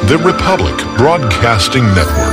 The Republic Broadcasting Network.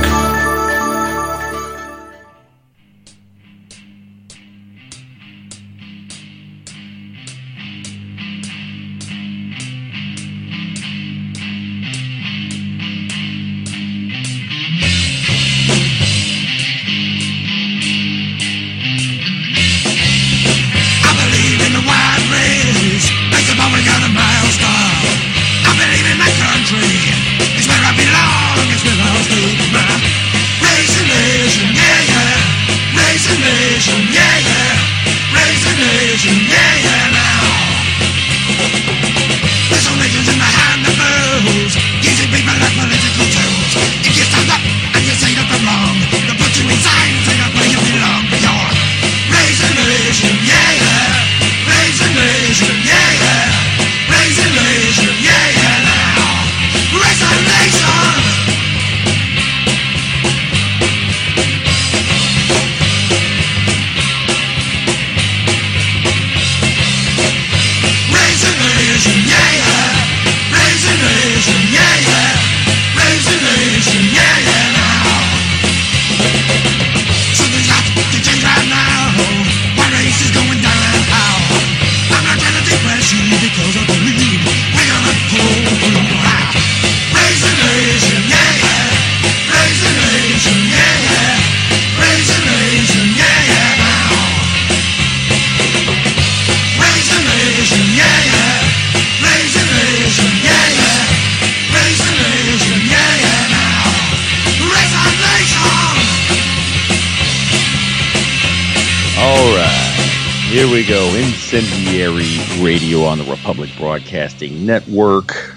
Here we go. Incendiary Radio on the Republic Broadcasting Network,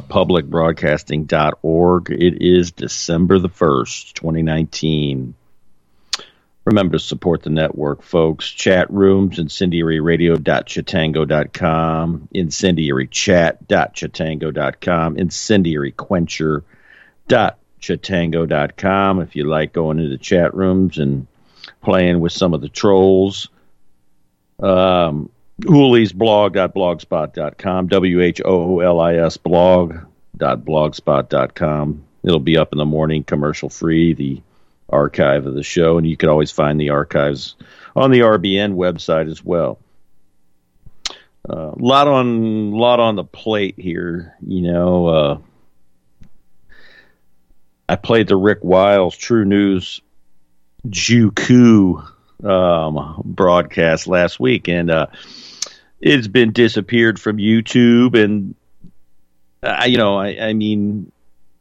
republicbroadcasting.org. It is December the 1st, 2019. Remember to support the network, folks. Chat rooms, incendiaryradio.chatango.com, incendiarychat.chatango.com, incendiaryquencher.chatango.com. If you like going into chat rooms and playing with some of the trolls, hooliesblog.blogspot.com, WHOOLIS blog.blogspot.com. It'll be up in the morning, commercial free, the archive of the show, and you can always find the archives on the RBN website as well. Lot on the plate here, you know. I played the Rick Wiles True News Juku broadcast last week, and it's been disappeared from YouTube, and I mean,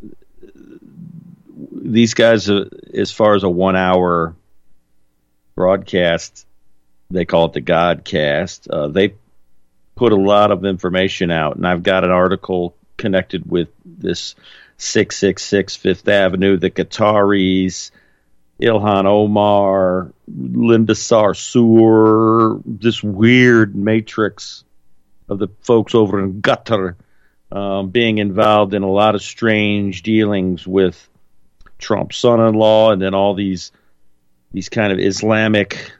these guys, as far as a 1 hour broadcast, they call it the Godcast. They put a lot of information out, and I've got an article connected with this 666 Fifth Avenue, the Qataris, Ilhan Omar, Linda Sarsour, this weird matrix of the folks over in Qatar being involved in a lot of strange dealings with Trump's son-in-law, and then all these kind of Islamic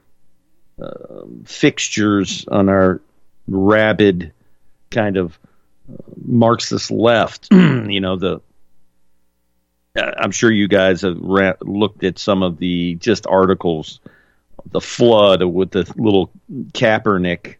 fixtures on our rabid kind of Marxist left. I'm sure you guys have looked at some of the just articles, the flood with the little Kaepernick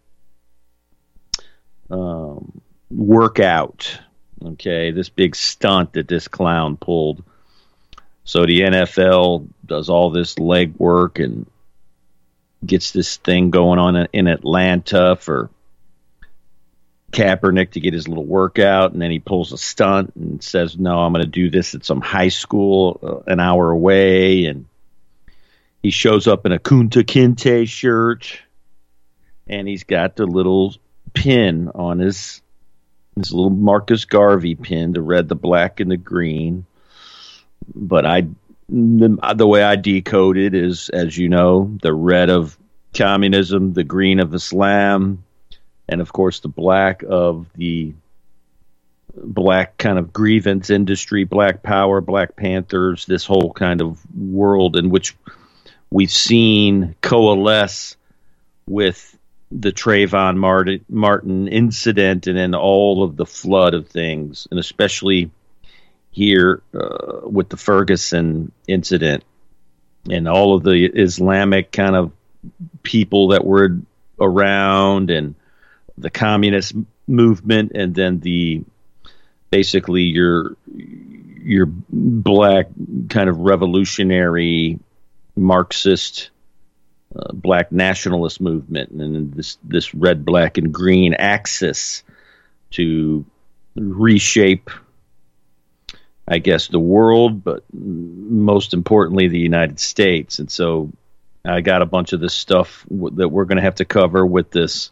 workout. Okay, this big stunt that this clown pulled. So the NFL does all this legwork and gets this thing going on in Atlanta for Kaepernick to get his little workout, and then he pulls a stunt and says, no, I'm going to do this at some high school an hour away, and he shows up in a Kunta Kinte shirt, and he's got the little pin on his little Marcus Garvey pin, the red, the black, and the green. But the way I decode it is, as you know, the red of communism, the green of Islam, and, of course, the black of the black kind of grievance industry, Black Power, Black Panthers, this whole kind of world in which we've seen coalesce with the Trayvon Martin incident and then all of the flood of things, and especially here with the Ferguson incident and all of the Islamic kind of people that were around and the communist movement, and then basically your black kind of revolutionary Marxist black nationalist movement, and this red, black, and green axis to reshape, I guess, the world, but most importantly, the United States. And so I got a bunch of this stuff that we're going to have to cover with this,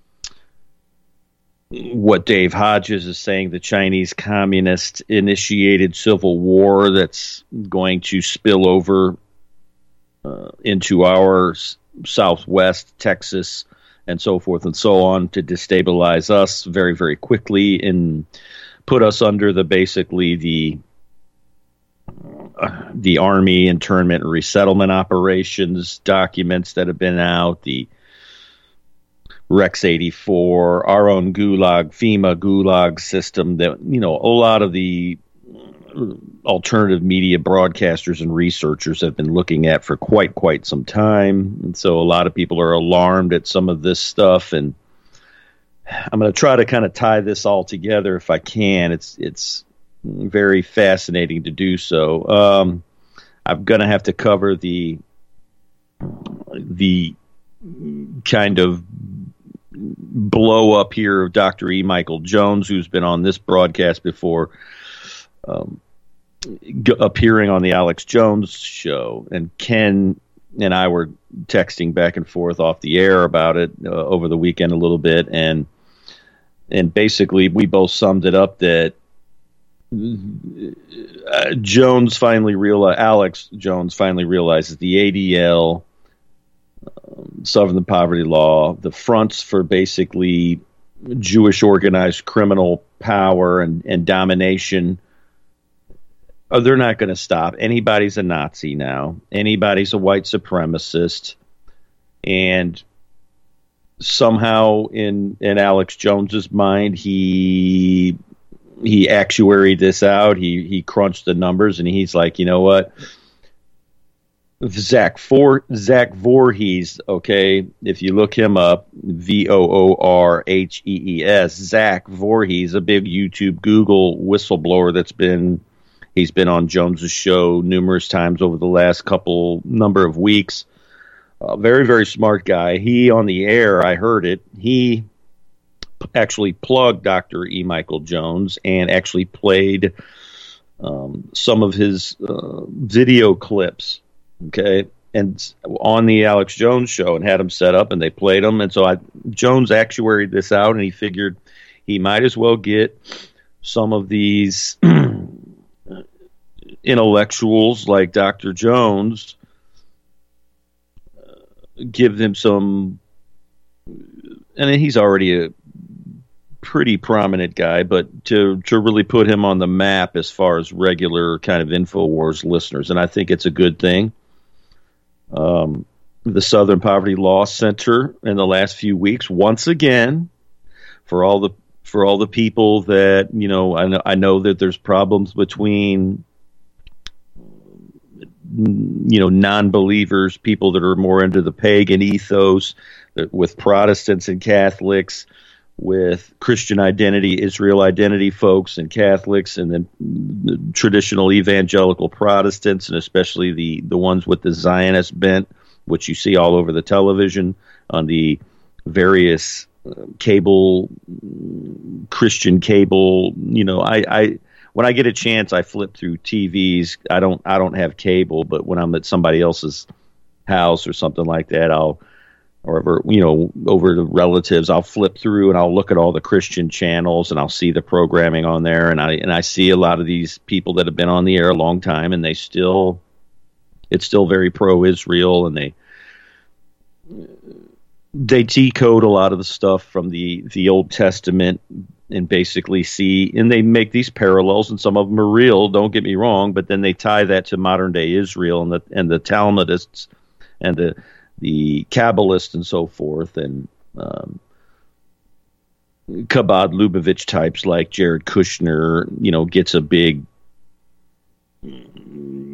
what Dave Hodges is saying, the Chinese communist initiated civil war that's going to spill over into our Southwest, Texas, and so forth and so on, to destabilize us very, very quickly and put us under basically the Army internment and resettlement operations documents that have been out, the Rex 84, our own Gulag, FEMA Gulag system that, a lot of the alternative media broadcasters and researchers have been looking at for quite some time. And so a lot of people are alarmed at some of this stuff, and I'm going to try to kind of tie this all together if I can. It's very fascinating to do so. I'm going to have to cover the kind of blow up here of Dr. E. Michael Jones, who's been on this broadcast before, appearing on the Alex Jones show. And Ken and I were texting back and forth off the air about it over the weekend a little bit, and basically we both summed it up that Alex Jones finally realizes the ADL, Southern Poverty Law, the fronts for basically Jewish organized criminal power and domination, they're not going to stop. Anybody's a Nazi now. Anybody's a white supremacist. And somehow in Alex Jones's mind, he actuaried this out. He crunched the numbers, and he's like, you know what? Zach Vorhies, okay, if you look him up, Voorhees, Zach Vorhies, a big YouTube, Google whistleblower he's been on Jones's show numerous times over the last number of weeks. Very, very smart guy. He, on the air, I heard it, he actually plugged Dr. E. Michael Jones and actually played some of his video clips, okay, and on the Alex Jones show, and had him set up, and they played them. And so Jones actuaried this out, and he figured he might as well get some of these intellectuals like Dr. Jones, give them some, and he's already a pretty prominent guy, but to really put him on the map as far as regular kind of InfoWars listeners, and I think it's a good thing. The Southern Poverty Law Center in the last few weeks, once again, for all the people that, I know that there's problems between, non-believers, people that are more into the pagan ethos, with Protestants and Catholics, with Christian identity, Israel identity folks and Catholics, and then the traditional evangelical Protestants, and especially the ones with the Zionist bent, which you see all over the television on the various Christian cable. I when I get a chance, I flip through TVs. I don't have cable, but when I'm at somebody else's house or something like that, over to relatives, I'll flip through and I'll look at all the Christian channels, and I'll see the programming on there, and I see a lot of these people that have been on the air a long time, and it's still very pro-Israel, and they decode a lot of the stuff from the Old Testament, and basically and they make these parallels, and some of them are real, don't get me wrong, but then they tie that to modern day Israel and the Talmudists and the Kabbalists and so forth, and Chabad Lubavitch types like Jared Kushner, gets a big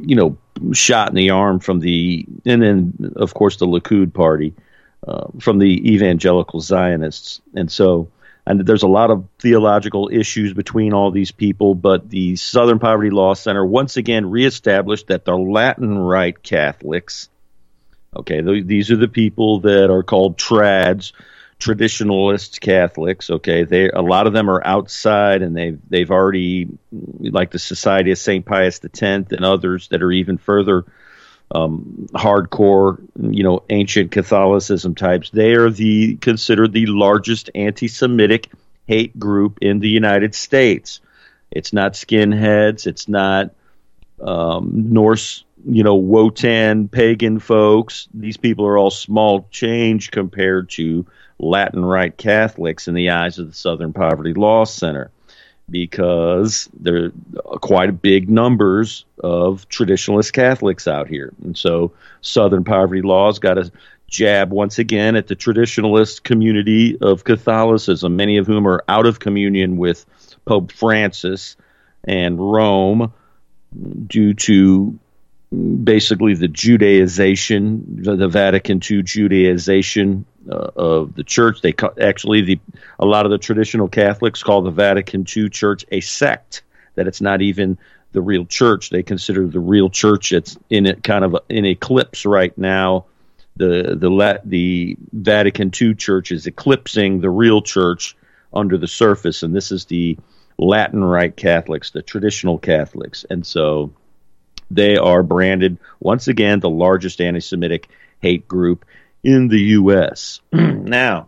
shot in the arm and then of course the Likud party from the evangelical Zionists. And there's a lot of theological issues between all these people, but the Southern Poverty Law Center once again reestablished that the Latin Rite Catholics, okay, these are the people that are called trads, traditionalist Catholics, okay, a lot of them are outside, and they've already, like the Society of St. Pius X and others that are even further hardcore, ancient Catholicism types. They are considered the largest anti-Semitic hate group in the United States. It's not skinheads. It's not Norse, Wotan pagan folks. These people are all small change compared to Latin Rite Catholics in the eyes of the Southern Poverty Law Center, because there are quite big numbers of traditionalist Catholics out here. And so Southern Poverty Law's got a jab once again at the traditionalist community of Catholicism, many of whom are out of communion with Pope Francis and Rome due to basically the Judaization, the Vatican II Judaization of the church. A lot of the traditional Catholics call the Vatican II church a sect, that it's not even the real church. They consider the real church, it's in eclipse right now. The Vatican II church is eclipsing the real church under the surface, and this is the Latin Rite Catholics, the traditional Catholics. And so they are branded, once again, the largest anti-Semitic hate group in the U.S. Now,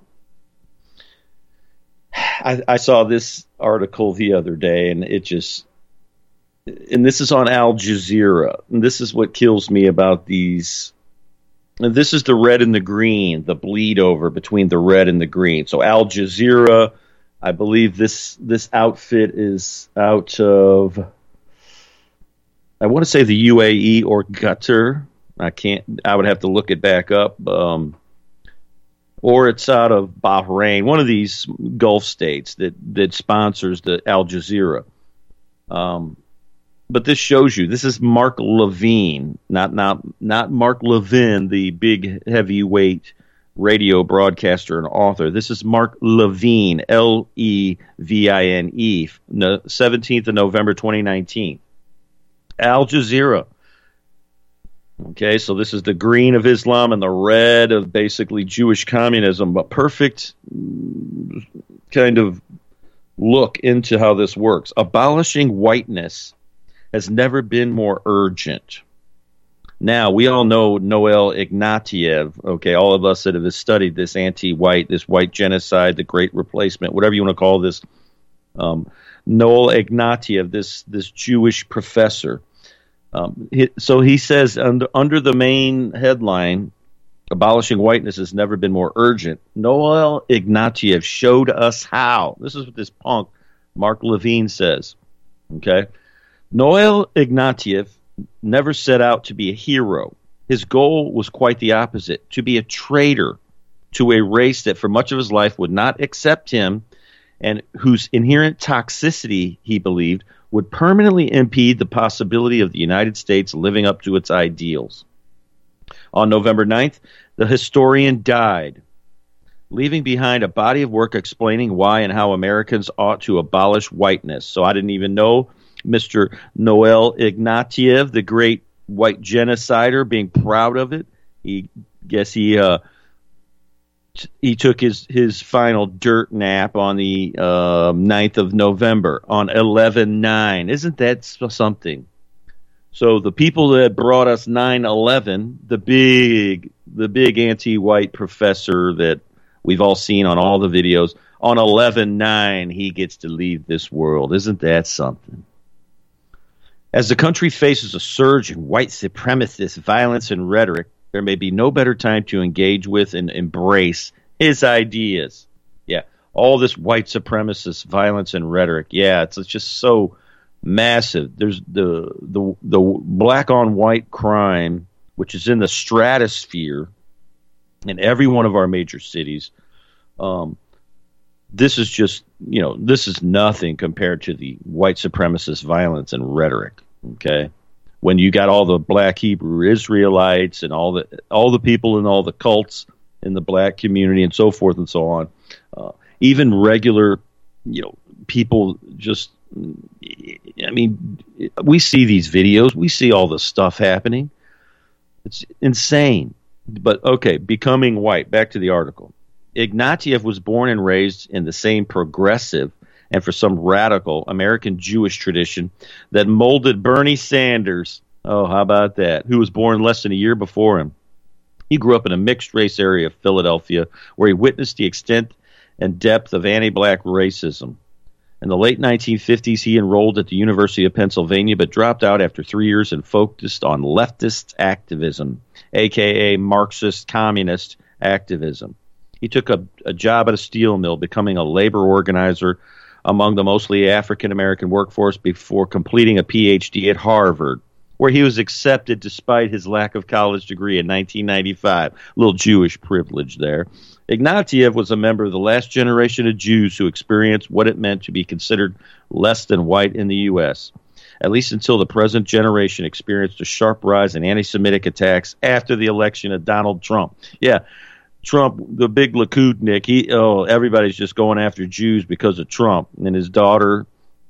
I saw this article the other day, and this is on Al Jazeera, and this is what kills me about these. And this is the red and the green, the bleed over between the red and the green. So Al Jazeera, I believe this outfit is out of, I want to say the UAE or Qatar. I would have to look it back up. Or it's out of Bahrain, one of these Gulf states that sponsors the Al Jazeera. But this shows you, this is Mark Levine, not Mark Levin, the big heavyweight radio broadcaster and author. This is Mark Levine, Levine, 17th of November, 2019. Al Jazeera. Okay, so this is the green of Islam and the red of basically Jewish communism, but perfect kind of look into how this works. Abolishing whiteness has never been more urgent. Now, we all know Noel Ignatieff, okay, all of us that have studied this anti-white, this white genocide, the Great Replacement, whatever you want to call this, Noel Ignatieff, this Jewish professor. So he says under the main headline, abolishing whiteness has never been more urgent, Noel Ignatieff showed us how. This is what this punk, Mark Levine, says. Okay? Noel Ignatieff never set out to be a hero. His goal was quite the opposite, to be a traitor to a race that for much of his life would not accept him and whose inherent toxicity, he believed, would permanently impede the possibility of the United States living up to its ideals. On November 9th, the historian died, leaving behind a body of work explaining why and how Americans ought to abolish whiteness. So I didn't even know Mr. Noel Ignatieff, the great white genocider, being proud of it. He took his final dirt nap on the 9th of November on 11/9. Isn't that something? So the people that brought us 9/11, the big anti-white professor that we've all seen on all the videos, on 11/9 he gets to leave this world. Isn't that something? As the country faces a surge in white supremacist violence and rhetoric, there may be no better time to engage with and embrace his ideas. Yeah, all this white supremacist violence and rhetoric. Yeah, it's just so massive. There's the black on white crime, which is in the stratosphere in every one of our major cities. This is just, this is nothing compared to the white supremacist violence and rhetoric. Okay. when you got all the black Hebrew Israelites and all the people in all the cults in the black community and so forth and so on, even regular, people just, I mean, we see these videos, we see all this stuff happening. It's insane. But okay, becoming white, back to the article. Ignatieff was born and raised in the same progressive and for some radical American Jewish tradition that molded Bernie Sanders, oh, how about that, who was born less than a year before him. He grew up in a mixed-race area of Philadelphia where he witnessed the extent and depth of anti-black racism. In the late 1950s, he enrolled at the University of Pennsylvania but dropped out after 3 years and focused on leftist activism, a.k.a. Marxist communist activism. He took a job at a steel mill, becoming a labor organizer among the mostly African-American workforce before completing a Ph.D. at Harvard, where he was accepted despite his lack of college degree in 1995. A little Jewish privilege there. Ignatieff was a member of the last generation of Jews who experienced what it meant to be considered less than white in the U.S., at least until the present generation experienced a sharp rise in anti-Semitic attacks after the election of Donald Trump. Yeah, Trump, the big Likudnik, everybody's just going after Jews because of Trump. And his daughter,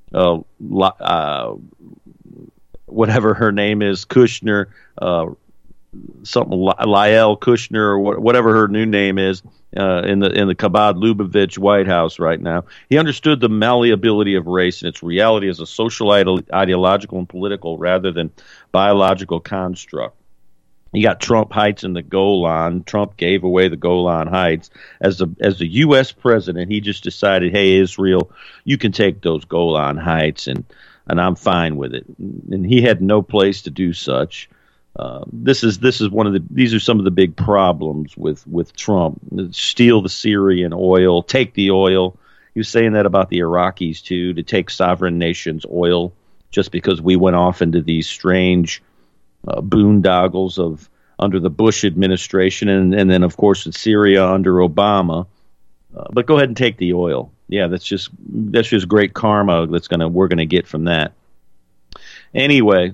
whatever her name is, Kushner, something Lael Kushner or whatever her new name is, in the Chabad Lubavitch White House right now. He understood the malleability of race and its reality as a social, ideological, and political rather than biological construct. You got Trump Heights in the Golan. Trump gave away the Golan Heights. As the U.S. president, he just decided, hey, Israel, you can take those Golan Heights, and I'm fine with it. And he had no place to do such. These are some of the big problems with Trump. Steal the Syrian oil, take the oil. He was saying that about the Iraqis too, to take sovereign nations' oil just because we went off into these strange boondoggles of under the Bush administration, and then of course in Syria under Obama. But go ahead and take the oil. Yeah, that's just great karma we're gonna get from that. Anyway,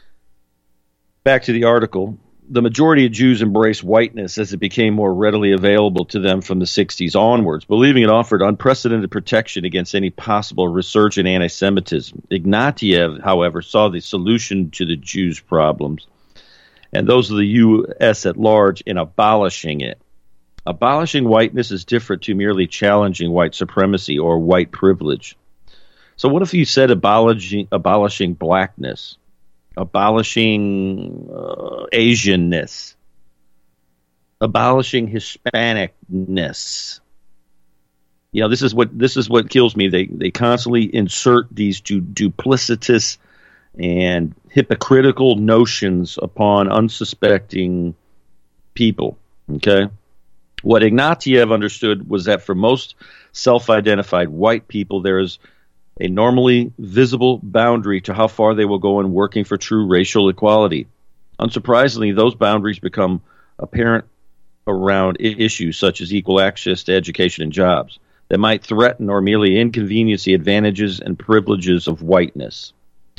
back to the article. The majority of Jews embraced whiteness as it became more readily available to them from the 60s onwards, believing it offered unprecedented protection against any possible resurgent anti-Semitism. Ignatieff, however, saw the solution to the Jews' problems, and those of the U.S. at large, in abolishing it. Abolishing whiteness is different to merely challenging white supremacy or white privilege. So what if you said abolishing blackness? Abolishing Asianness, abolishing Hispanicness. This is what kills me. They constantly insert these duplicitous and hypocritical notions upon unsuspecting people. Okay, what Ignatieff understood was that for most self-identified white people, there is a normally visible boundary to how far they will go in working for true racial equality. Unsurprisingly, those boundaries become apparent around issues such as equal access to education and jobs that might threaten or merely inconvenience the advantages and privileges of whiteness,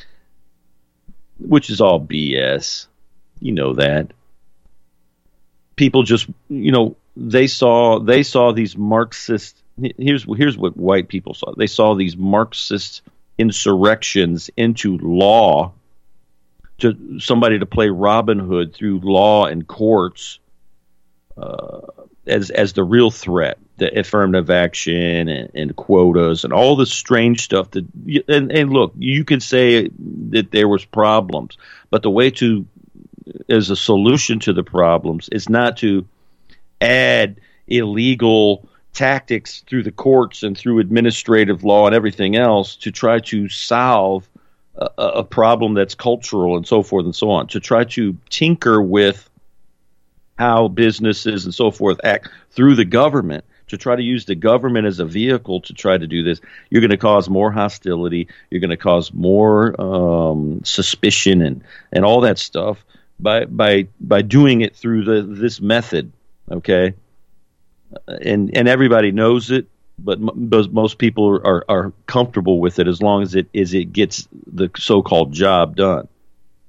which is all BS. You know that. People just, they saw these Marxist. Here's what white people saw. They saw these Marxist insurrections into law, to somebody to play Robin Hood through law and courts as the real threat, the affirmative action and quotas and all this strange stuff. And look, you could say that there was problems, but the way to, as a solution to the problems, is not to add illegal tactics through the courts and through administrative law and everything else to try to solve a problem that's cultural and so forth and so on, to try to tinker with how businesses and so forth act through the government, to try to use the government as a vehicle to try to do this. You're going to cause more hostility. You're going to cause more suspicion and all that stuff by doing it through this method. Okay. And everybody knows it, but most people are comfortable with it as long as it gets the so-called job done.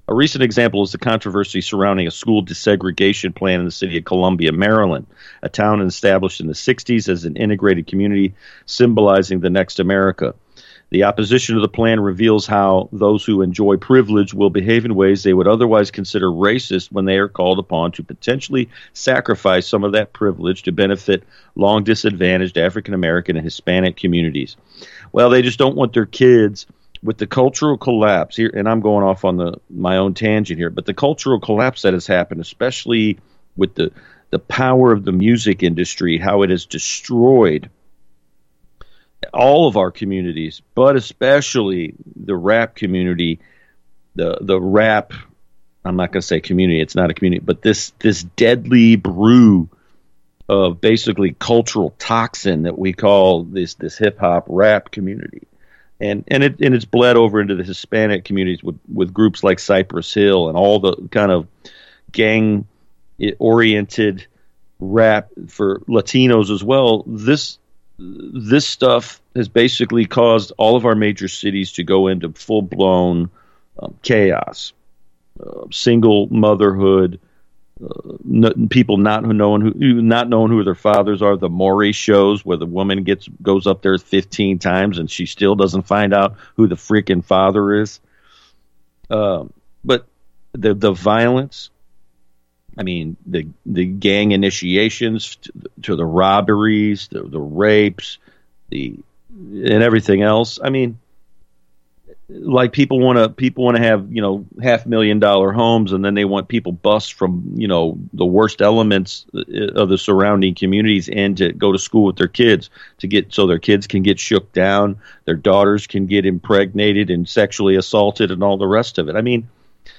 A recent example is the controversy surrounding a school desegregation plan in the city of Columbia, Maryland, a town established in the 60s as an integrated community symbolizing the next America. The opposition to the plan reveals how those who enjoy privilege will behave in ways they would otherwise consider racist when they are called upon to potentially sacrifice some of that privilege to benefit long disadvantaged African American and Hispanic communities. Well, they just don't want their kids with the cultural collapse here, and I'm going off on my own tangent here, but the cultural collapse that has happened, especially with the power of the music industry, how it has destroyed all of our communities, but especially the rap community, the rap, I'm not going to say community, it's not a community, but this deadly brew of basically cultural toxin that we call this hip hop rap community. And it's bled over into the Hispanic communities with groups like Cypress Hill and all the kind of gang oriented rap for Latinos as well. This stuff has basically caused all of our major cities to go into full-blown chaos, single motherhood, people not knowing who their fathers are. The Maury shows where the woman goes up there 15 times and she still doesn't find out who the freaking father is. But the violence. I mean, the gang initiations to the robberies, the rapes, and everything else. I mean, like people want to have $500,000 homes, and then they want people bused from the worst elements of the surrounding communities and to go to school with their kids so their kids can get shook down, their daughters can get impregnated and sexually assaulted, and all the rest of it. I mean,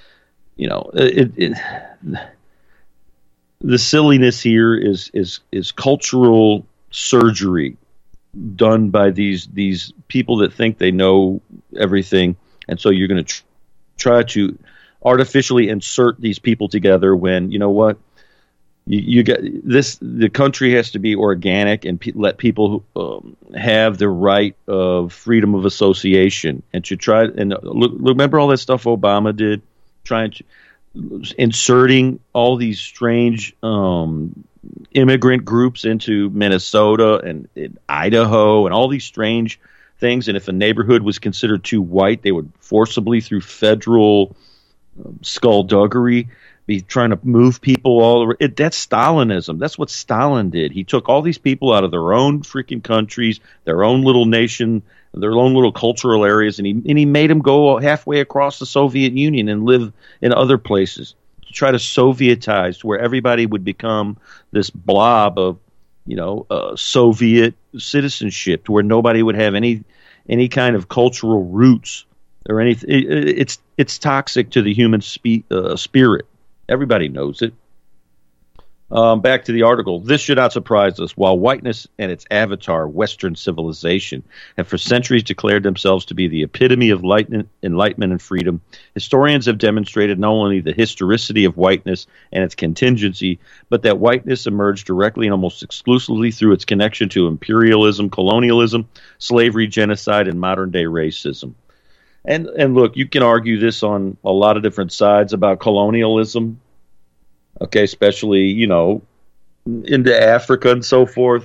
the silliness here is cultural surgery done by these people that think they know everything, and so you're going to try to artificially insert these people together when, you know what, you get this. The country has to be organic and let people have the right of freedom of association, and to try and remember all that stuff Obama did, trying to inserting all these strange immigrant groups into Minnesota and Idaho and all these strange things. And if a neighborhood was considered too white, they would forcibly, through federal skullduggery, be trying to move people all over. That's Stalinism. That's what Stalin did. He took all these people out of their own freaking countries, their own little nation, their own little cultural areas, and he made them go halfway across the Soviet Union and live in other places to try to Sovietize, where everybody would become this blob of, Soviet citizenship, to where nobody would have any kind of cultural roots or anything. It's toxic to the human spirit. Everybody knows it. Back to the article. This should not surprise us. While whiteness and its avatar, Western civilization, have for centuries declared themselves to be the epitome of enlightenment and freedom, historians have demonstrated not only the historicity of whiteness and its contingency, but that whiteness emerged directly and almost exclusively through its connection to imperialism, colonialism, slavery, genocide, and modern-day racism. And look, you can argue this on a lot of different sides about colonialism. Okay, especially, into Africa and so forth.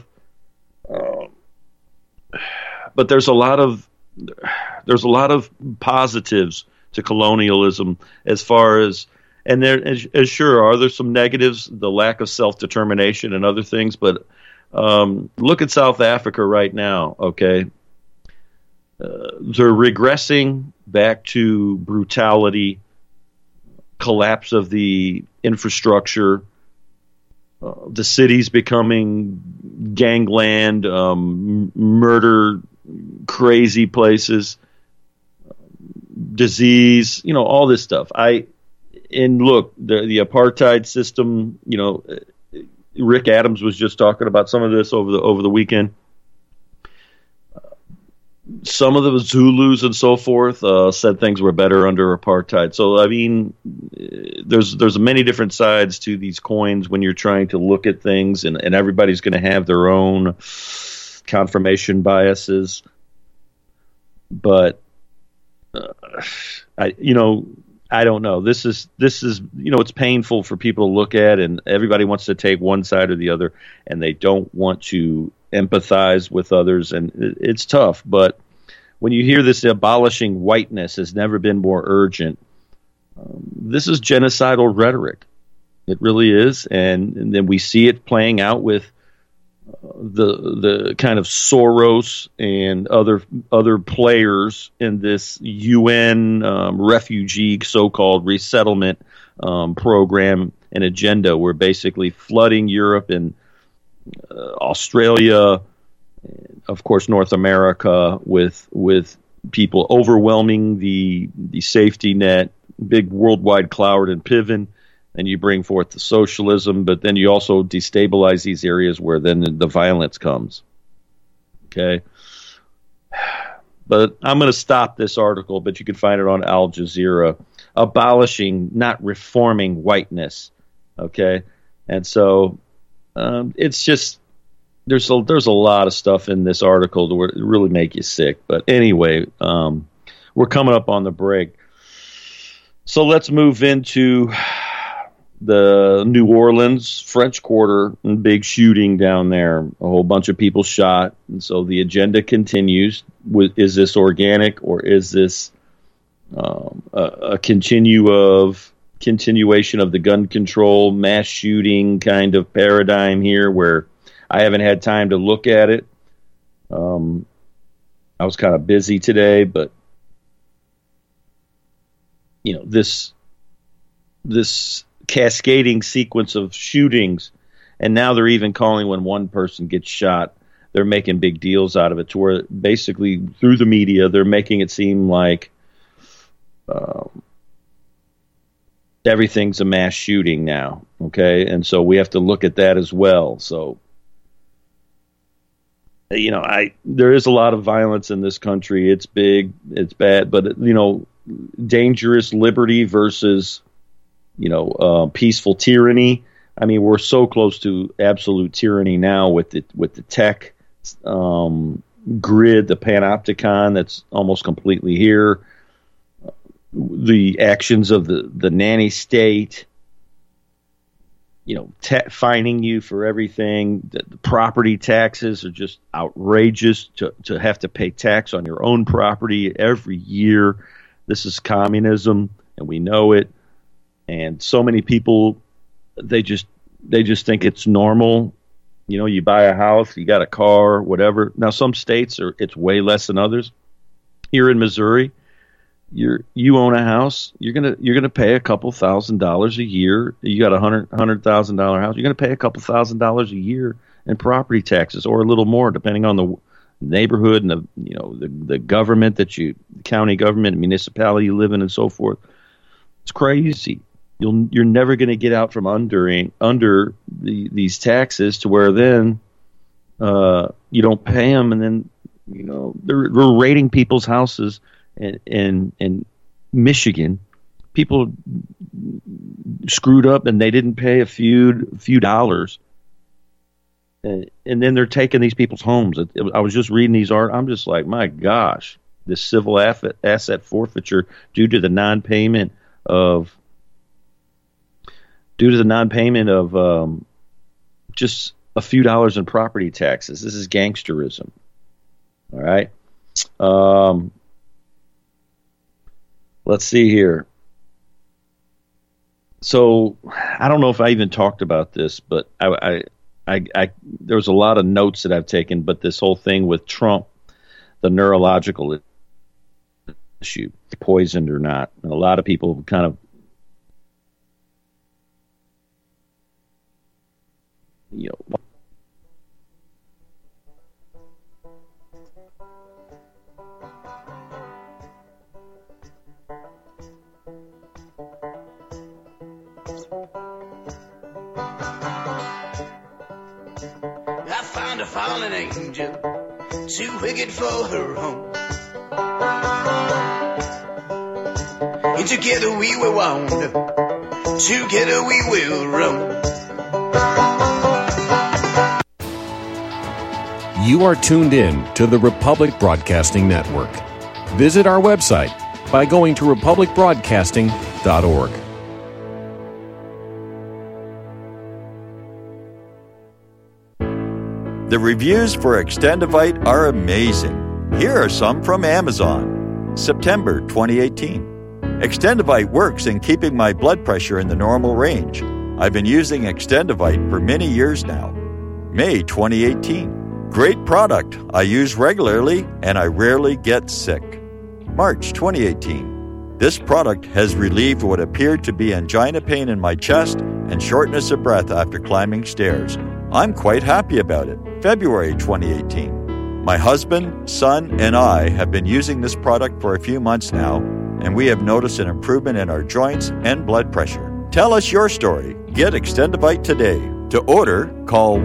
But there's a lot of positives to colonialism as far as, and there as sure are there some negatives, the lack of self-determination and other things. But look at South Africa right now. Okay, they're regressing back to brutality, collapse of the infrastructure, the cities becoming gangland, murder, crazy places, disease, all this stuff. Look, the apartheid system, Rick Adams was just talking about some of this over the weekend. Some of the Zulus and so forth said things were better under apartheid. So, I mean, there's many different sides to these coins when you're trying to look at things, and everybody's going to have their own confirmation biases. But, I don't know. This is it's painful for people to look at, and everybody wants to take one side or the other, and they don't want to empathize with others, and it's tough. But when you hear this abolishing whiteness has never been more urgent, this is genocidal rhetoric. It really is, and then we see it playing out with the kind of Soros and other players in this UN refugee so-called resettlement program and agenda. We're basically flooding Europe and Australia, of course, North America with people overwhelming the safety net, big worldwide cloud and Piven. And you bring forth the socialism, but then you also destabilize these areas where then the violence comes. Okay. But I'm going to stop this article, but you can find it on Al Jazeera. Abolishing, not reforming whiteness. Okay. And so it's just, there's a lot of stuff in this article that would really make you sick. But anyway, we're coming up on the break. So let's move into the New Orleans French Quarter big shooting down there. A whole bunch of people shot. And so the agenda continues. Is this organic, or is this a continuation of the gun control, mass shooting kind of paradigm here, where I haven't had time to look at it. I was kind of busy today, but this cascading sequence of shootings, and now they're even calling when one person gets shot, they're making big deals out of it, to where basically through the media they're making it seem like everything's a mass shooting now. Okay, and so we have to look at that as well. So there is a lot of violence in this country. It's big, it's bad, but dangerous liberty versus peaceful tyranny. I mean, we're so close to absolute tyranny now with the tech grid, the panopticon that's almost completely here. The actions of the nanny state, fining you for everything. The property taxes are just outrageous to have to pay tax on your own property every year. This is communism, and we know it. And so many people, they just think it's normal. You buy a house, you got a car, whatever. Now, some states it's way less than others. Here in Missouri, you own a house, you're gonna pay a couple $1,000s a year. You got $100,000 house, you're gonna pay a couple $1,000s a year in property taxes, or a little more, depending on the neighborhood and the government county government, municipality you live in, and so forth. It's crazy. You're never going to get out from under these taxes, to where then you don't pay them, and then they're raiding people's houses in Michigan. People screwed up and they didn't pay a few dollars, and then they're taking these people's homes. I was just reading these art. I'm just like, my gosh, this civil asset forfeiture due to the non-payment of just a few dollars in property taxes. This is gangsterism. All right. Let's see here. So I don't know if I even talked about this, but I there was a lot of notes that I've taken, but this whole thing with Trump, the neurological issue, poisoned or not, and a lot of people kind of I found a fallen angel, too wicked for her home. And together we will wander, together we will roam. You are tuned in to the Republic Broadcasting Network. Visit our website, by going to republicbroadcasting.org. The reviews for Extendivite are amazing. Here are some from Amazon. September 2018. Extendivite works in keeping my blood pressure in the normal range. I've been using Extendivite for many years now. May 2018. Great product. I use regularly and I rarely get sick. March 2018. This product has relieved what appeared to be angina pain in my chest and shortness of breath after climbing stairs. I'm quite happy about it. February 2018. My husband, son, and I have been using this product for a few months now, and we have noticed an improvement in our joints and blood pressure. Tell us your story. Get Extendivite today. To order, call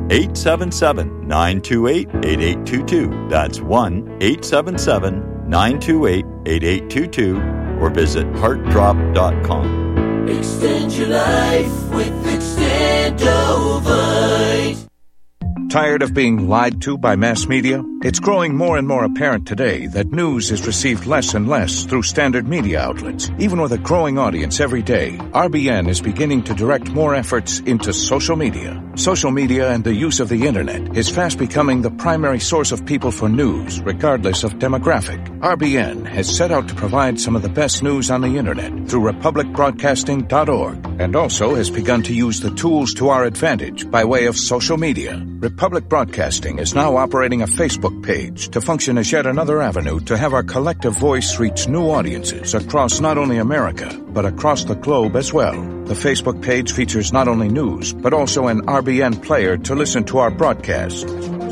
1-877-928-8822. That's 1-877-928-8822 or visit heartdrop.com. Extend your life with Extendovite. Tired of being lied to by mass media? It's growing more and more apparent today that news is received less and less through standard media outlets. Even with a growing audience every day, RBN is beginning to direct more efforts into social media. Social media and the use of the internet is fast becoming the primary source of people for news, regardless of demographic. RBN has set out to provide some of the best news on the internet through republicbroadcasting.org, and also has begun to use the tools to our advantage by way of social media. Republic Broadcasting is now operating a Facebook page to function as yet another avenue to have our collective voice reach new audiences across not only America, but across the globe as well. The Facebook page features not only news, but also an RBN player to listen to our broadcast.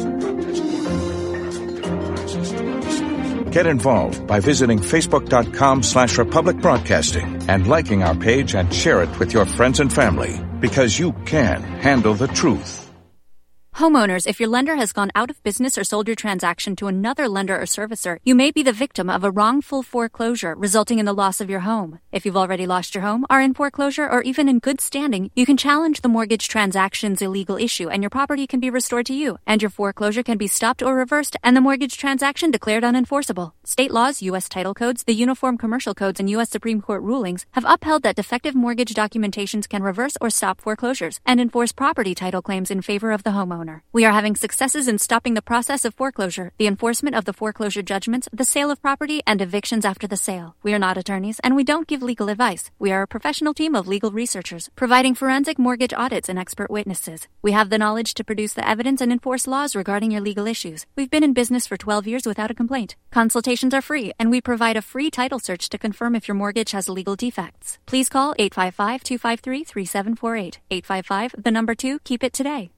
Get involved by visiting facebook.com/Republic Broadcasting and liking our page and share it with your friends and family, because you can handle the truth. Homeowners, if your lender has gone out of business or sold your transaction to another lender or servicer, you may be the victim of a wrongful foreclosure, resulting in the loss of your home. If you've already lost your home, are in foreclosure, or even in good standing, you can challenge the mortgage transaction's illegal issue, and your property can be restored to you, and your foreclosure can be stopped or reversed, and the mortgage transaction declared unenforceable. State laws, U.S. title codes, the Uniform Commercial Codes, and U.S. Supreme Court rulings have upheld that defective mortgage documentations can reverse or stop foreclosures and enforce property title claims in favor of the homeowner. We are having successes in stopping the process of foreclosure, the enforcement of the foreclosure judgments, the sale of property, and evictions after the sale. We are not attorneys, and we don't give legal advice. We are a professional team of legal researchers, providing forensic mortgage audits and expert witnesses. We have the knowledge to produce the evidence and enforce laws regarding your legal issues. We've been in business for 12 years without a complaint. Consultations are free, and we provide a free title search to confirm if your mortgage has legal defects. Please call 855-253-3748. 855, 2, keep it today.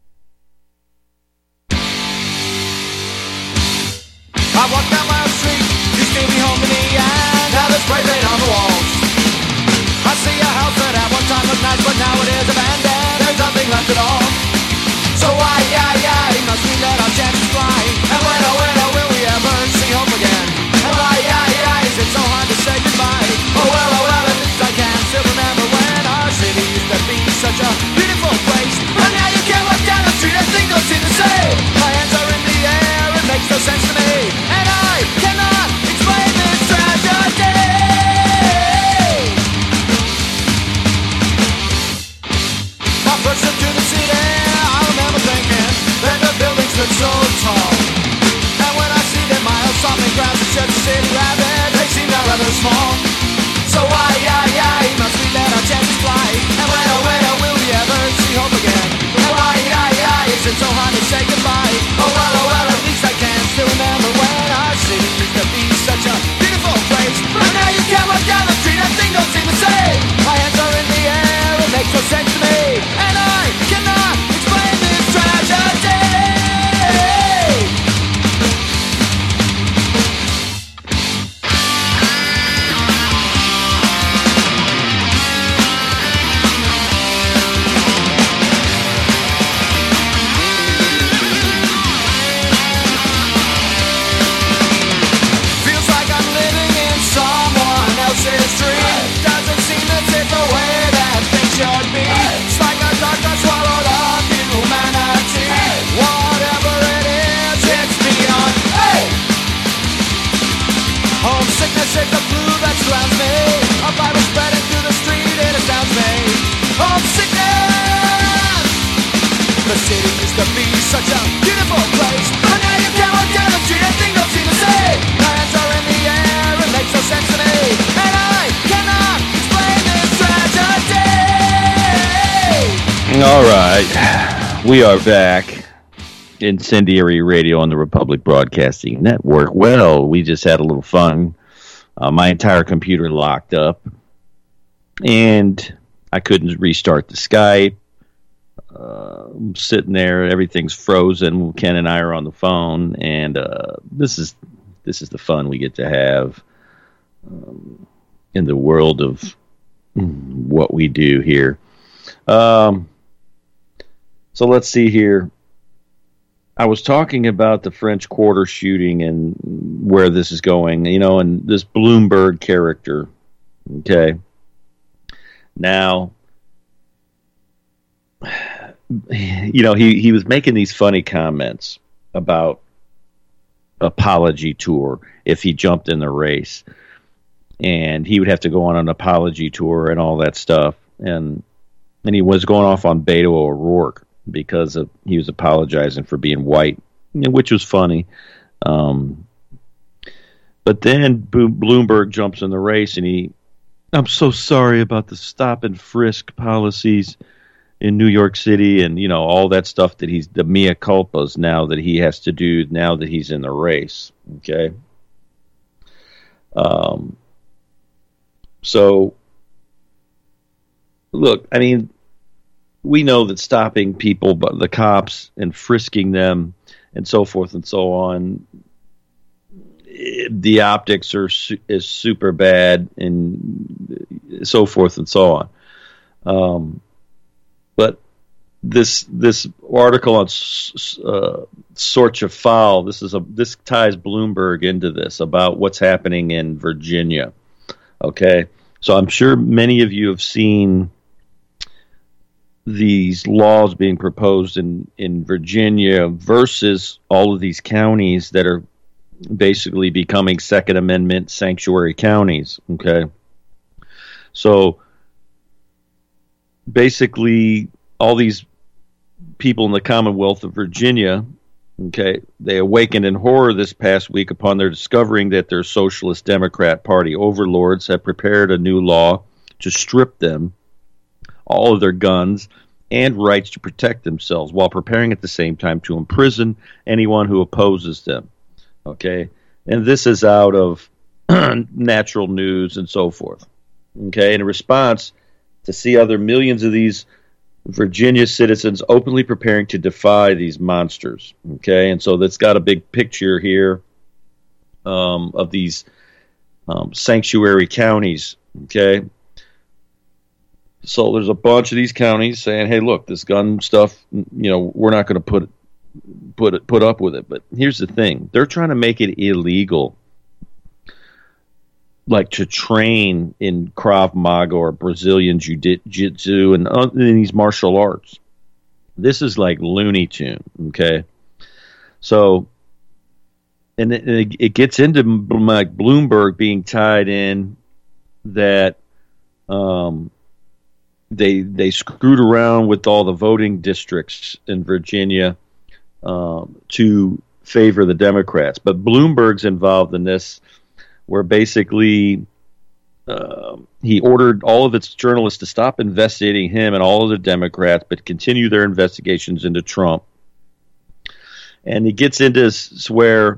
I walk down my street, you see me home in the end. Now there's spray paint on the walls. I see a house that at one time looked nice, but now it is abandoned. There's nothing left at all. So why, must we let our chances fly? And when, will we ever see home again? And why, is it so hard to say goodbye? Oh well, at least I can still remember when our city used to be such a beautiful place. But now you can't walk down the street and things don't seem the same. My hands are in the air, it makes no sense to me. And I cannot explain this tragedy. All right, we are back. Incendiary Radio on the Republic Broadcasting Network. Well, we just had a little fun. My entire computer locked up, and I couldn't restart the Skype. I'm sitting there, everything's frozen. Ken and I are on the phone, and this is the fun we get to have in the world of what we do here. So let's see here. I was talking about the French Quarter shooting and where this is going, and this Bloomberg character. Okay. Now, he was making these funny comments about apology tour if he jumped in the race. And he would have to go on an apology tour and all that stuff. And he was going off on Beto O'Rourke because he was apologizing for being white, which was funny. But then Bloomberg jumps in the race, and I'm so sorry about the stop and frisk policies in New York City, and all that stuff that the mea culpas now that he has to do now that he's in the race. Okay. So look, I mean, we know that stopping people, but the cops, and frisking them and so forth and so on, the optics is super bad and so forth and so on. But this article on Sorcha-Fowl, this ties Bloomberg into this about what's happening in Virginia. Okay, so I'm sure many of you have seen these laws being proposed in Virginia versus all of these counties that are basically becoming Second Amendment sanctuary counties. Okay. So basically all these people in the Commonwealth of Virginia, okay, they awakened in horror this past week upon their discovering that their Socialist Democrat Party overlords have prepared a new law to strip them all of their guns and rights to protect themselves, while preparing at the same time to imprison anyone who opposes them. Okay? And this is out of Natural News and so forth. Okay? In response, to see other millions of these Virginia citizens openly preparing to defy these monsters. Okay? And so that's got a big picture here of these sanctuary counties. Okay? So there's a bunch of these counties saying, "Hey, look, this gun stuff, we're not going to put up with it." But here's the thing: they're trying to make it illegal, like to train in Krav Maga or Brazilian Jiu-Jitsu and in these martial arts. This is like Looney Tune, okay? So, and it gets into like Bloomberg being tied in that. They screwed around with all the voting districts in Virginia to favor the Democrats. But Bloomberg's involved in this, where basically he ordered all of its journalists to stop investigating him and all of the Democrats, but continue their investigations into Trump. And he gets into where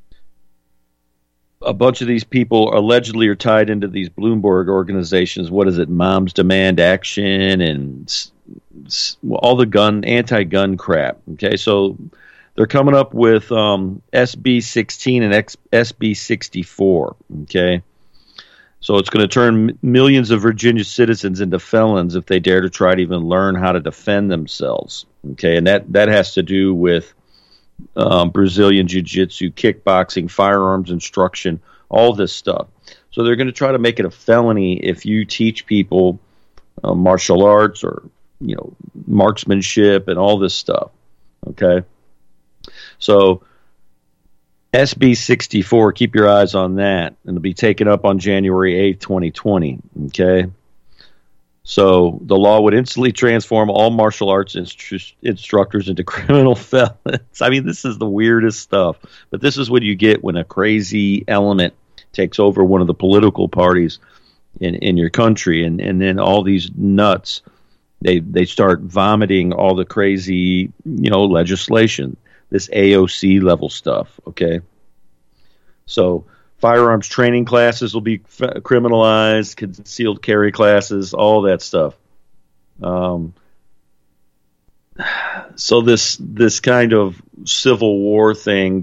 a bunch of these people allegedly are tied into these Bloomberg organizations. What is it? Moms Demand Action and all the anti-gun crap. Okay, so they're coming up with SB 16 and SB 64. Okay, so it's going to turn millions of Virginia citizens into felons if they dare to try to even learn how to defend themselves. Okay, and that has to do with Brazilian Jiu-Jitsu, kickboxing, firearms instruction, all this stuff. So they're going to try to make it a felony if you teach people martial arts or marksmanship and all this stuff. Okay, so SB 64, keep your eyes on that, and it'll be taken up on January 8th, 2020. Okay. So the law would instantly transform all martial arts instructors into criminal felons. I mean, this is the weirdest stuff. But this is what you get when a crazy element takes over one of the political parties in your country. And then all these nuts They start vomiting all the crazy, legislation, this AOC level stuff, okay? So firearms training classes will be criminalized, concealed carry classes, all that stuff. So this kind of Civil War thing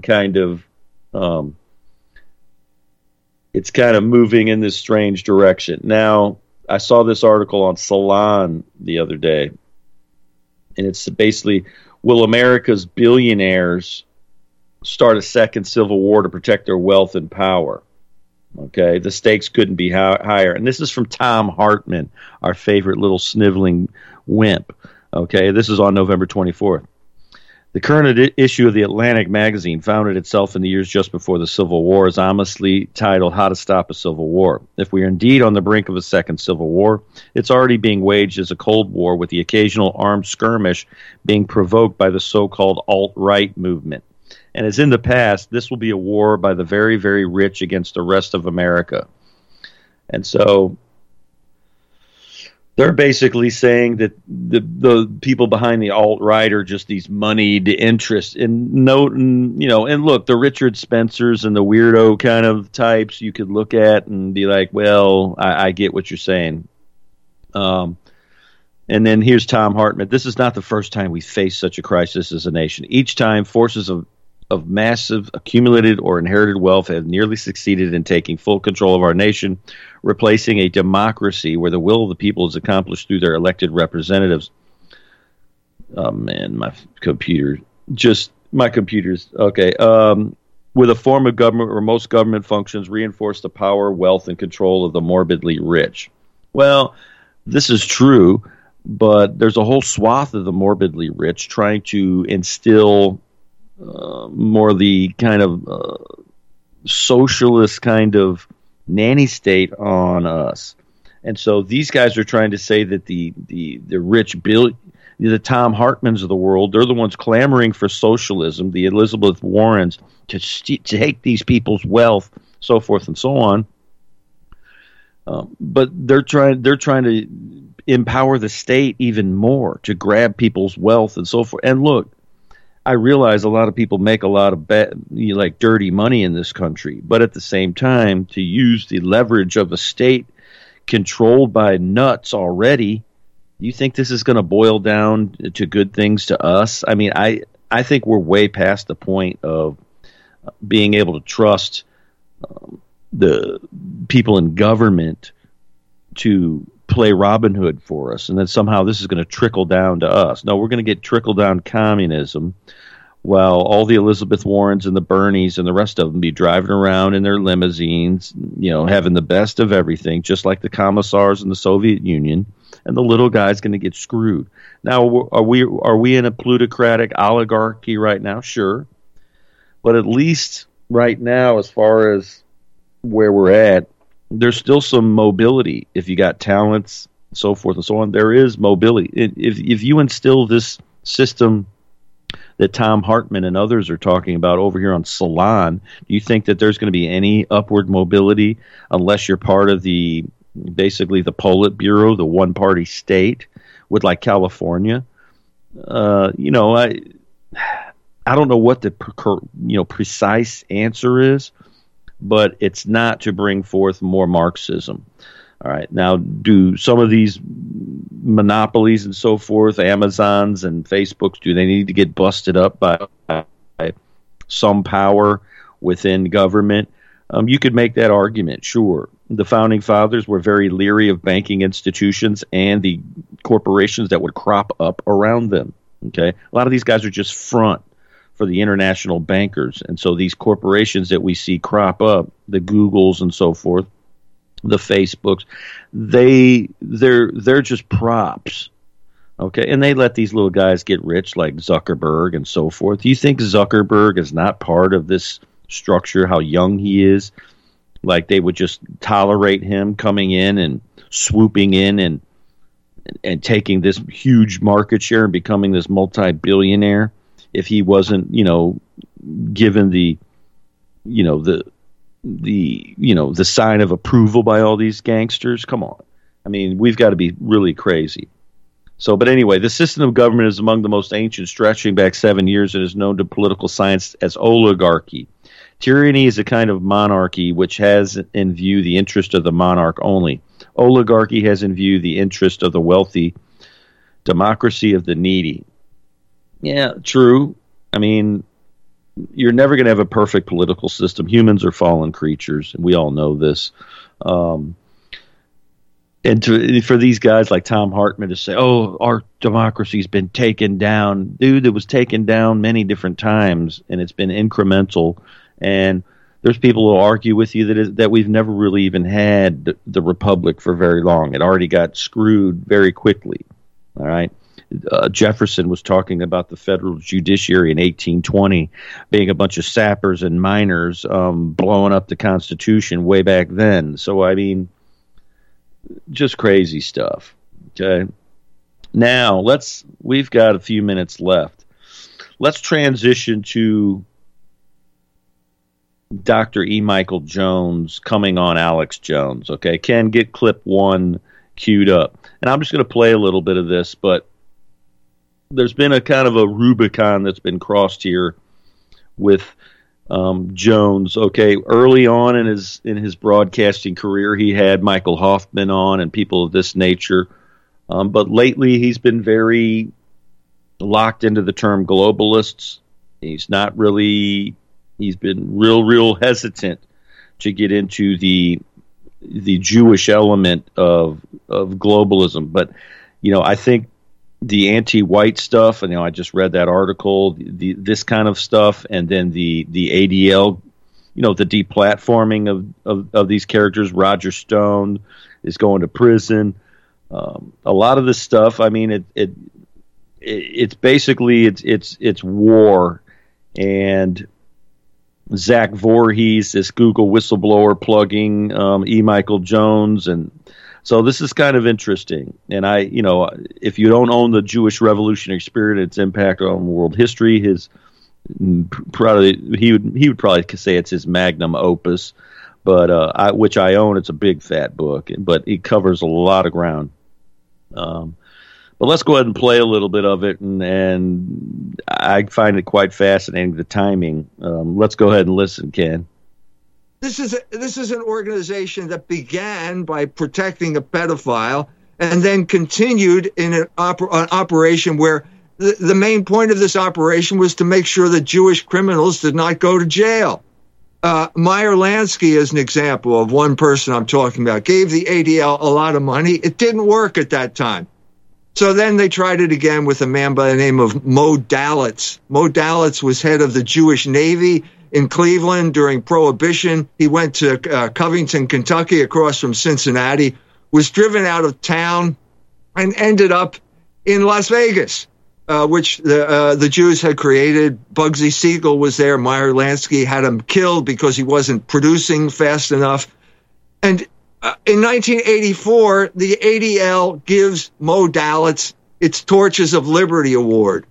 it's kind of moving in this strange direction. Now, I saw this article on Salon the other day, and it's basically, will America's billionaires start a second civil war to protect their wealth and power? Okay, the stakes couldn't be higher. And this is from Tom Hartman, our favorite little sniveling wimp. Okay, this is on November 24th. The current issue of the Atlantic magazine founded itself in the years just before the Civil War is ominously titled How to Stop a Civil War. If we are indeed on the brink of a second Civil War, it's already being waged as a Cold War, with the occasional armed skirmish being provoked by the so-called alt-right movement. And as in the past, this will be a war by the very, very rich against the rest of America. And so they're basically saying that the people behind the alt-right are just these moneyed interests. And look, the Richard Spencers and the weirdo kind of types you could look at and be like, well, I get what you're saying. And then here's Tom Hartman. This is not the first time we faced such a crisis as a nation. Each time, forces of massive accumulated or inherited wealth have nearly succeeded in taking full control of our nation, replacing a democracy where the will of the people is accomplished through their elected representatives. Oh, man, my computer's okay. With a form of government where most government functions reinforce the power, wealth, and control of the morbidly rich. Well, this is true, but there's a whole swath of the morbidly rich trying to instill more the kind of socialist kind of nanny state on us. And so these guys are trying to say that the rich the Tom Hartmans of the world, they're the ones clamoring for socialism, the Elizabeth Warrens, to take these people's wealth, so forth and so on. But they're trying to empower the state even more to grab people's wealth and so forth. And look, I realize a lot of people make a lot of dirty money in this country, but at the same time, to use the leverage of a state controlled by nuts already, do you think this is going to boil down to good things to us? I mean, I think we're way past the point of being able to trust the people in government to play Robin Hood for us, and then somehow this is going to trickle down to us. No, we're going to get trickle-down communism, while all the Elizabeth Warrens and the Bernies and the rest of them be driving around in their limousines, having the best of everything, just like the commissars in the Soviet Union, and the little guy's going to get screwed. Now, are we in a plutocratic oligarchy right now? Sure. But at least right now, as far as where we're at, there's still some mobility. If you got talents, so forth and so on, there is mobility. If you instill this system that Tom Hartman and others are talking about over here on Salon, do you think that there's going to be any upward mobility unless you're part of basically the Politburo, the one-party state, with like California? I don't know what the precise answer is, but it's not to bring forth more Marxism. All right. Now, do some of these monopolies and so forth, Amazons and Facebooks, do they need to get busted up by some power within government? You could make that argument, sure. The Founding Fathers were very leery of banking institutions and the corporations that would crop up around them. Okay. A lot of these guys are just front for the international bankers. And so these corporations that we see crop up, the Googles and so forth, the Facebooks, they're just props. Okay, and they let these little guys get rich like Zuckerberg and so forth. Do you think Zuckerberg is not part of this structure, how young he is? Like they would just tolerate him coming in and swooping in and taking this huge market share and becoming this multi-billionaire if he wasn't, given the sign of approval by all these gangsters? Come on. I mean, we've got to be really crazy. So, but anyway, the system of government is among the most ancient, stretching back 7 years, and is known to political science as oligarchy. Tyranny is a kind of monarchy which has in view the interest of the monarch only. Oligarchy has in view the interest of the wealthy, democracy of the needy. Yeah, true. I mean, you're never going to have a perfect political system. Humans are fallen creatures, and we all know this. And for these guys like Tom Hartman to say, oh, our democracy's been taken down. Dude, it was taken down many different times, and it's been incremental. And there's people who argue with you that we've never really even had the republic for very long. It already got screwed very quickly. All right. Jefferson was talking about the federal judiciary in 1820 being a bunch of sappers and miners blowing up the Constitution way back then. So, I mean, just crazy stuff. Okay. Now, we've got a few minutes left. Let's transition to Dr. E. Michael Jones coming on Alex Jones. Okay. Ken, get clip 1 queued up. And I'm just going to play a little bit of this, but there's been a kind of a Rubicon that's been crossed here with Jones. Okay, early on in his broadcasting career, he had Michael Hoffman on and people of this nature. But lately, he's been very locked into the term globalists. He's been real hesitant to get into the Jewish element of globalism. But, I think the anti-white stuff, and I just read that article, this kind of stuff, and then the ADL, the deplatforming of these characters. Roger Stone is going to prison. A lot of this stuff, I mean, it's basically it's war, and Zach Voorhees, this Google whistleblower plugging E. Michael Jones, and so this is kind of interesting. And if you don't own the Jewish revolutionary spirit, its impact on world history, he would probably say it's his magnum opus. But which I own, it's a big fat book, but it covers a lot of ground. But let's go ahead and play a little bit of it, and I find it quite fascinating, the timing. Let's go ahead and listen, Ken. This is an organization that began by protecting a pedophile and then continued in an operation where the main point of this operation was to make sure that Jewish criminals did not go to jail. Meyer Lansky is an example of one person I'm talking about, gave the ADL a lot of money. It didn't work at that time. So then they tried it again with a man by the name of Mo Dalitz. Mo Dalitz was head of the Jewish Navy in Cleveland during Prohibition. He went to Covington, Kentucky, across from Cincinnati, was driven out of town, and ended up in Las Vegas, which the Jews had created. Bugsy Siegel was there. Meyer Lansky had him killed because he wasn't producing fast enough. And in 1984, the ADL gives Mo Dalitz its Torches of Liberty Award.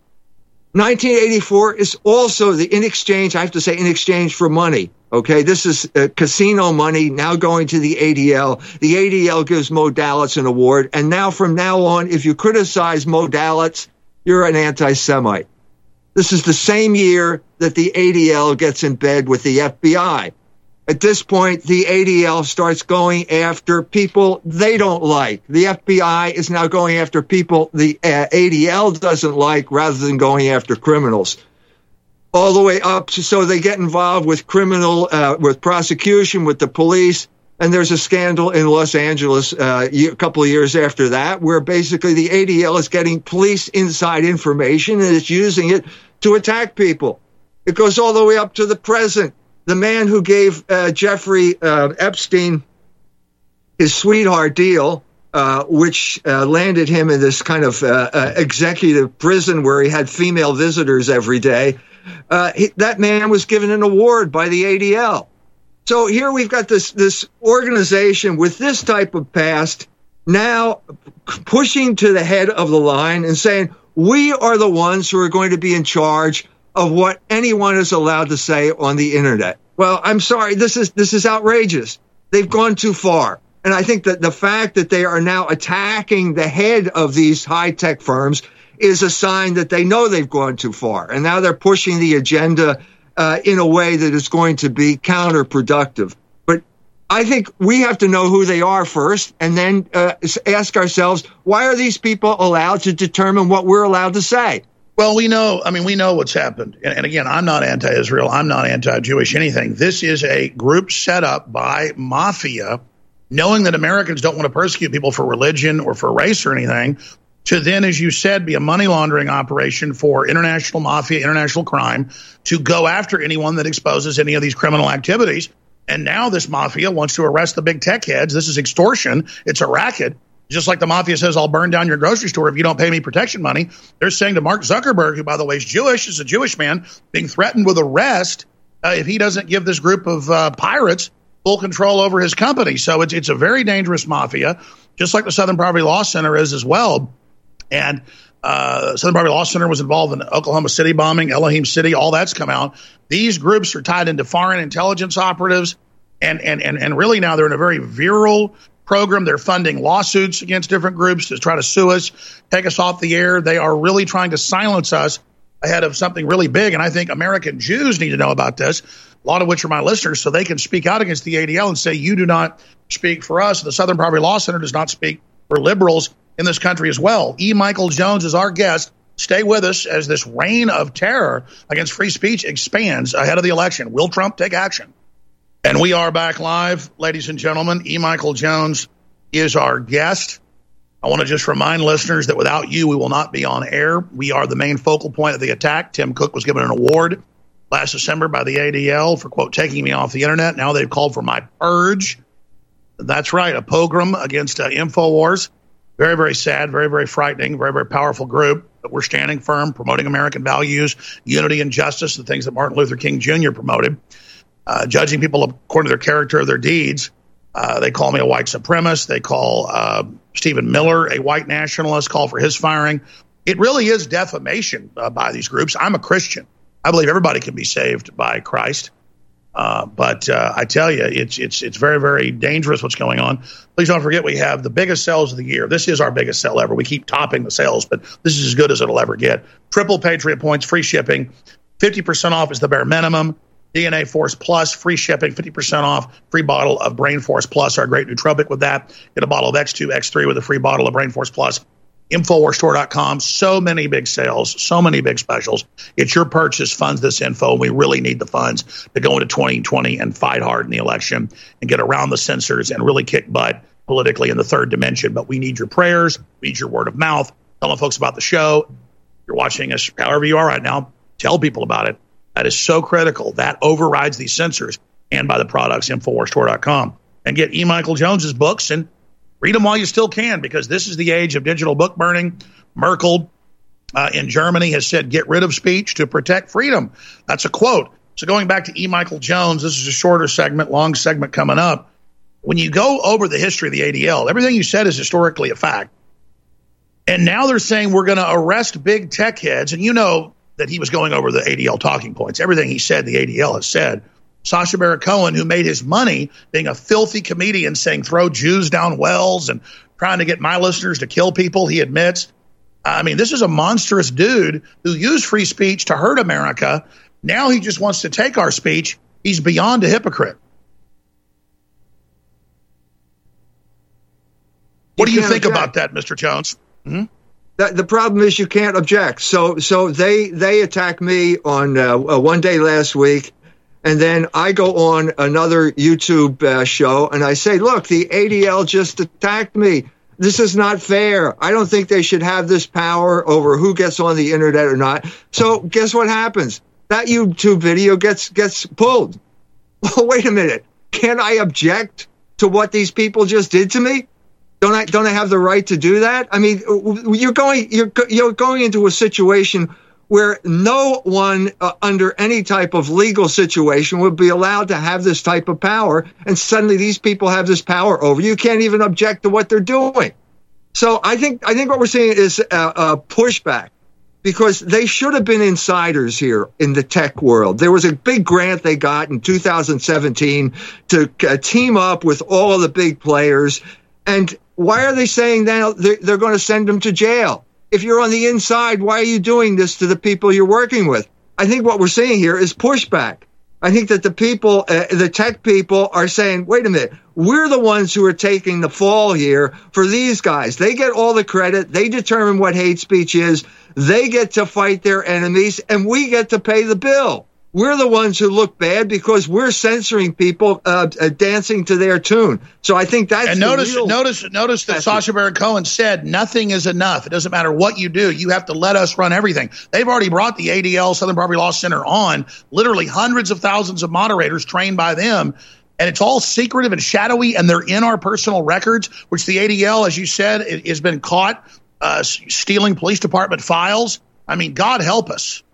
1984 is also in exchange for money. Okay, this is casino money now going to the ADL. The ADL gives Mo Dalitz an award. And now from now on, if you criticize Mo Dalitz, you're an anti-Semite. This is the same year that the ADL gets in bed with the FBI. At this point, the ADL starts going after people they don't like. The FBI is now going after people the ADL doesn't like rather than going after criminals. All the way up so they get involved with with prosecution, with the police. And there's a scandal in Los Angeles a couple of years after that where basically the ADL is getting police inside information and it's using it to attack people. It goes all the way up to the present. The man who gave Jeffrey Epstein his sweetheart deal, which landed him in this kind of executive prison where he had female visitors every day, that man was given an award by the ADL. So here we've got this organization with this type of past now pushing to the head of the line and saying, we are the ones who are going to be in charge of what anyone is allowed to say on the internet. Well, I'm sorry, this is outrageous. They've gone too far. And I think that the fact that they are now attacking the head of these high-tech firms is a sign that they know they've gone too far. And now they're pushing the agenda in a way that is going to be counterproductive. But I think we have to know who they are first, and then ask ourselves, why are these people allowed to determine what we're allowed to say? Well, we know what's happened. And again, I'm not anti-Israel. I'm not anti-Jewish anything. This is a group set up by mafia, knowing that Americans don't want to persecute people for religion or for race or anything, to then, as you said, be a money laundering operation for international mafia, international crime, to go after anyone that exposes any of these criminal activities. And now this mafia wants to arrest the big tech heads. This is extortion. It's a racket. Just like the mafia says, I'll burn down your grocery store if you don't pay me protection money. They're saying to Mark Zuckerberg, who, by the way, is a Jewish man, being threatened with arrest if he doesn't give this group of pirates full control over his company. So it's a very dangerous mafia, just like the Southern Poverty Law Center is as well. And Southern Poverty Law Center was involved in the Oklahoma City bombing, Elohim City, all that's come out. These groups are tied into foreign intelligence operatives, and really now they're in a very virile program. They're funding lawsuits against different groups to try to sue us, take us off the air. They are really trying to silence us ahead of something really big. And I think American Jews need to know about this, a lot of which are my listeners, so they can speak out against the ADL and say, you do not speak for us. The Southern Poverty Law Center does not speak for liberals in this country as well. E. Michael Jones is our guest. Stay with us as this reign of terror against free speech expands ahead of the election. Will Trump take action? And we are back live, ladies and gentlemen. E. Michael Jones is our guest. I want to just remind listeners that without you, we will not be on air. We are the main focal point of the attack. Tim Cook was given an award last December by the ADL for, quote, taking me off the internet. Now they've called for my purge. That's right, a pogrom against InfoWars. Very, very sad, very, very frightening, very, very powerful group. But we're standing firm, promoting American values, unity and justice, the things that Martin Luther King Jr. promoted. Judging people according to their character or their deeds. They call me a white supremacist. They call Stephen Miller a white nationalist, call for his firing. It really is defamation by these groups. I'm a Christian. I believe everybody can be saved by Christ. But I tell you, it's very, very dangerous what's going on. Please don't forget we have the biggest sales of the year. This is our biggest sale ever. We keep topping the sales, but this is as good as it'll ever get. Triple Patriot points, free shipping. 50% off is the bare minimum. DNA Force Plus, free shipping, 50% off, free bottle of Brain Force Plus, our great nootropic with that. Get a bottle of X2, X3 with a free bottle of Brain Force Plus. InfoWarsStore.com. So many big sales, so many big specials. It's your purchase funds this info, and we really need the funds to go into 2020 and fight hard in the election and get around the censors and really kick butt politically in the third dimension. But we need your prayers. We need your word of mouth. Telling folks about the show. You're watching us however you are right now. Tell people about it. That is so critical. That overrides these censors and by the products, InfoWarsStore.com. And get E. Michael Jones's books and read them while you still can, because this is the age of digital book burning. Merkel in Germany has said, get rid of speech to protect freedom. That's a quote. So going back to E. Michael Jones, this is a shorter segment, long segment coming up. When you go over the history of the ADL, everything you said is historically a fact. And now they're saying we're going to arrest big tech heads. And you know that he was going over the ADL talking points. Everything he said, the ADL has said. Sacha Baron Cohen, who made his money being a filthy comedian saying throw Jews down wells and trying to get my listeners to kill people, he admits. I mean, this is a monstrous dude who used free speech to hurt America. Now he just wants to take our speech. He's beyond a hypocrite. What do you think about that, Mr. Jones? Mm-hmm. The problem is you can't object. So they attack me on one day last week, and then I go on another YouTube show and I say, look, the ADL just attacked me. This is not fair. I don't think they should have this power over who gets on the internet or not. So guess what happens? That YouTube video gets pulled. Well, wait a minute. Can't I object to what these people just did to me? Don't I have the right to do that? I mean, you're going into a situation where no one under any type of legal situation would be allowed to have this type of power, and suddenly these people have this power over you. You can't even object to what they're doing. So I think what we're seeing is a pushback because they should have been insiders here in the tech world. There was a big grant they got in 2017 to team up with all of the big players. And why are they saying now they're going to send them to jail? If you're on the inside, why are you doing this to the people you're working with? I think what we're seeing here is pushback. I think that the people, the tech people are saying, wait a minute, we're the ones who are taking the fall here for these guys. They get all the credit. They determine what hate speech is. They get to fight their enemies, and we get to pay the bill. We're the ones who look bad because we're censoring people dancing to their tune. So I think that's notice that Sacha Baron Cohen said nothing is enough. It doesn't matter what you do. You have to let us run everything. They've already brought the ADL, Southern Poverty Law Center, on, literally hundreds of thousands of moderators trained by them. And it's all secretive and shadowy, and they're in our personal records, which the ADL, as you said, has been caught stealing police department files. I mean, God help us.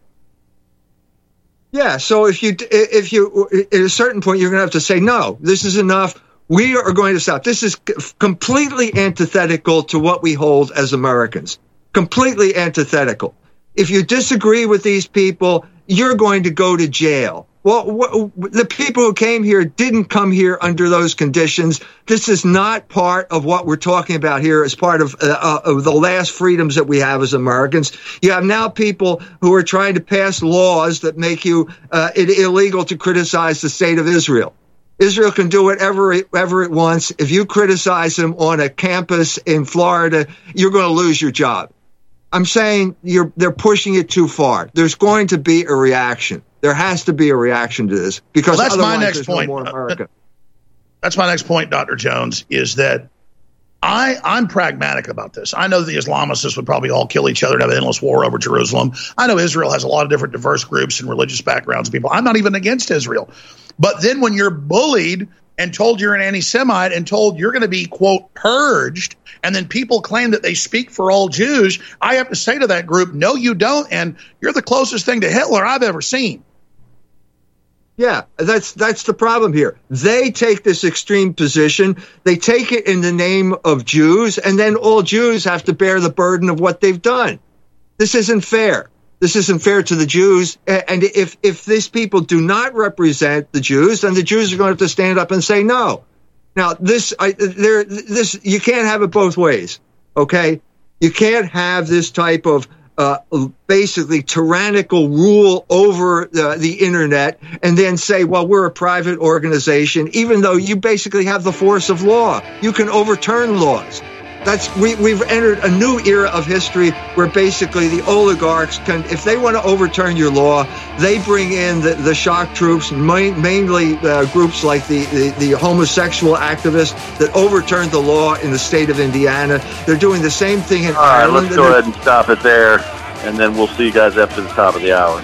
Yeah, so if you at a certain point, you're going to have to say, no, this is enough. We are going to stop. This is completely antithetical to what we hold as Americans. Completely antithetical. If you disagree with these people, you're going to go to jail. Well, the people who came here didn't come here under those conditions. This is not part of what we're talking about here as part of the last freedoms that we have as Americans. You have now people who are trying to pass laws that make it illegal to criticize the state of Israel. Israel can do whatever it wants. If you criticize them on a campus in Florida, you're going to lose your job. I'm saying they're pushing it too far. There's going to be a reaction. There has to be a reaction to this because that's otherwise my next there's point. No more America. That's my next point, Dr. Jones, is that I'm pragmatic about this. I know the Islamists would probably all kill each other and have an endless war over Jerusalem. I know Israel has a lot of different diverse groups and religious backgrounds of people. I'm not even against Israel. But then when you're bullied and told you're an anti-Semite and told you're going to be, quote, purged, and then people claim that they speak for all Jews, I have to say to that group, no, you don't, and you're the closest thing to Hitler I've ever seen. Yeah, that's the problem here. They take this extreme position. They take it in the name of Jews, and then all Jews have to bear the burden of what they've done. This isn't fair. This isn't fair to the Jews. And if these people do not represent the Jews, then the Jews are going to have to stand up and say no. Now, this you can't have it both ways, okay? You can't have this type of basically tyrannical rule over the internet and then say, well, we're a private organization, even though you basically have the force of law. You can overturn laws. We've entered a new era of history where basically the oligarchs can, if they want to overturn your law, they bring in the shock troops, mainly groups like the homosexual activists that overturned the law in the state of Indiana. They're doing the same thing in Ireland. All right, let's go ahead and stop it there, and then we'll see you guys after the top of the hour.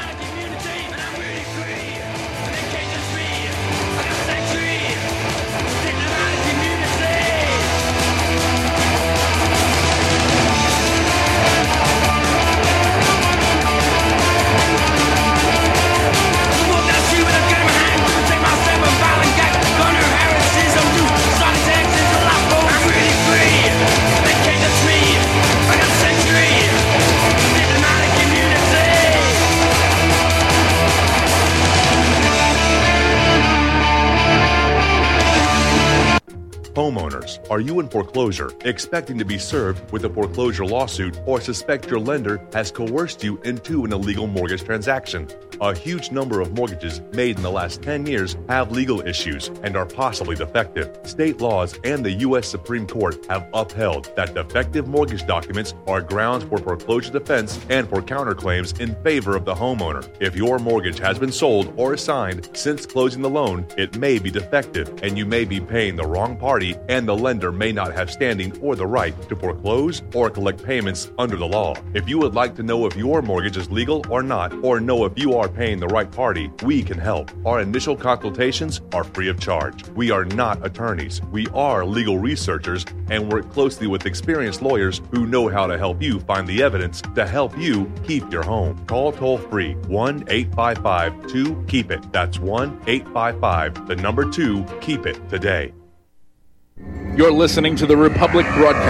Homeowners, are you in foreclosure, expecting to be served with a foreclosure lawsuit, or suspect your lender has coerced you into an illegal mortgage transaction? A huge number of mortgages made in the last 10 years have legal issues and are possibly defective. State laws and the U.S. Supreme Court have upheld that defective mortgage documents are grounds for foreclosure defense and for counterclaims in favor of the homeowner. If your mortgage has been sold or assigned since closing the loan, it may be defective and you may be paying the wrong party, and the lender may not have standing or the right to foreclose or collect payments under the law. If you would like to know if your mortgage is legal or not, or know if you are paying the right party, we can help. Our initial consultations are free of charge. We are not attorneys. We are legal researchers and work closely with experienced lawyers who know how to help you find the evidence to help you keep your home. Call toll-free 1-855-2-KEEP-IT. That's 1-855-2-KEEP-IT today. You're listening to the Republic Broadcast.